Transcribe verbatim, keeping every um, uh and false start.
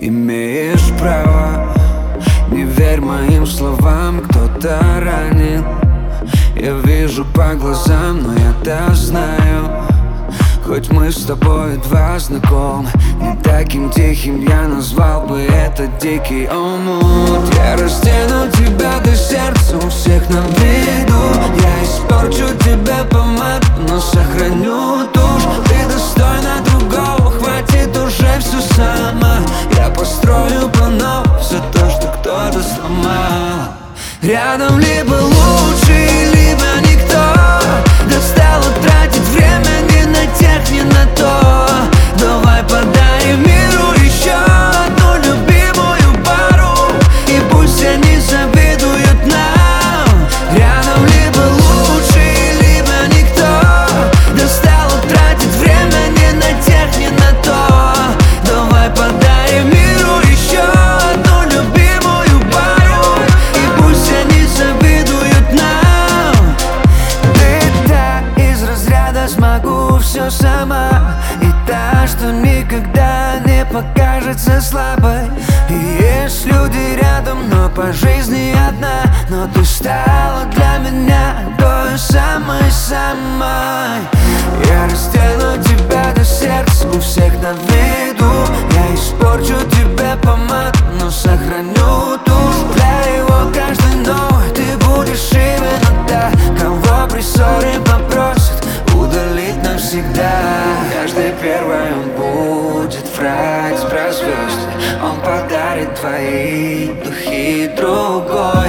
имеешь право. Не верь моим словам, кто-то ранен. Я вижу по глазам, но я-то знаю. Хоть мы с тобой едва знакомы, не таким тихим я назвал бы это дикий омут. Я раздену тебя до сердца, у всех на виду. Я испорчу тебя помаду, но сохраню душ. Ты достойна другого, хватит уже все сама. Я построю по новой все то, что кто-то сломал. Рядом либо лучше, либо никто. Достало тратить время ни на тех, ни на то. Давай подарим миру еще одну любимую пару, и пусть они завидуют нам. Рядом либо лучше, либо никто. Достало тратить время ни на тех, ни на то. Давай подарим миру еще одну любимую пару, и пусть они завидуют нам. Ты та из разряда «смогу все сама», и та, что никогда не покажется слабой. И есть люди рядом, но по жизни одна. Но ты стала для меня той самой-самой. Я раздену тебя до сердца, у всех на виду. Я испорчу тебе помаду, но сохраню душу. Для его каждой новой ты будешь именно та, кого при ссоре попросят удалить навсегда. Каждый первый он будет врать про звезды. Он подарит твои духи другой.